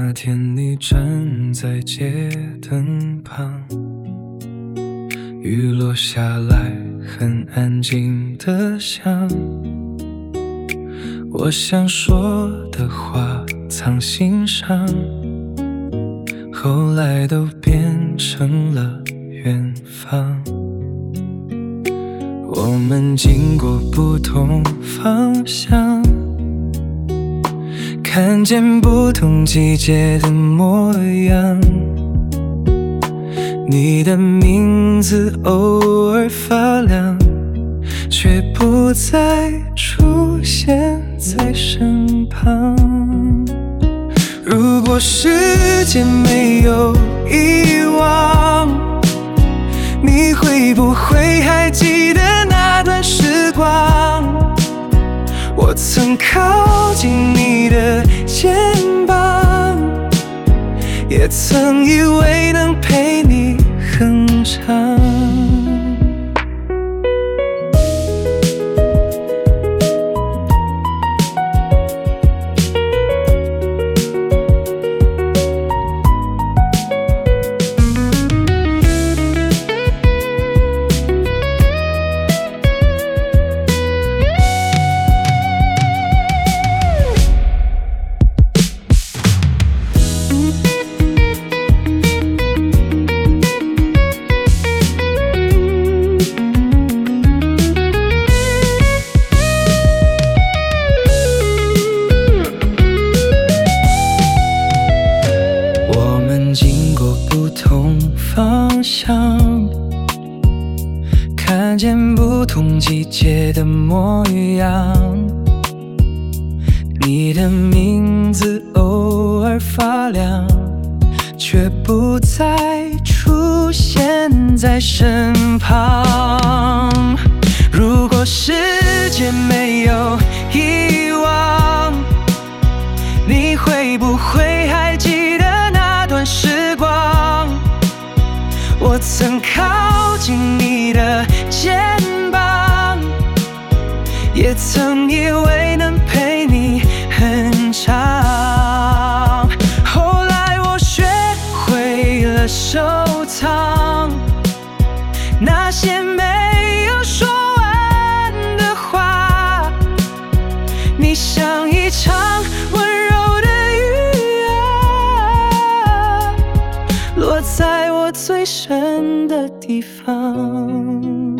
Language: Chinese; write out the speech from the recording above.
那天你站在街灯旁，雨落下来很安静的响，我想说的话藏心上，后来都变成了远方。我们经过不同方向，看见不同季节的模样，你的名字偶尔发亮，却不再出现在身旁。如果时间没有遗忘，你会不会还记得那段时光？我曾靠近你的肩膀，也曾以为能陪你很长。经过不同方向，看见不同季节的模样，你的名字偶尔发亮，却不再出现在身旁。如果时间没有遗忘，你会不会还记得那段时光？我曾靠近你的肩膀，也曾以为能陪你很长。后来我学会了收藏那些没有说完的话，你像一场温柔的雨啊，落在我最深的地方。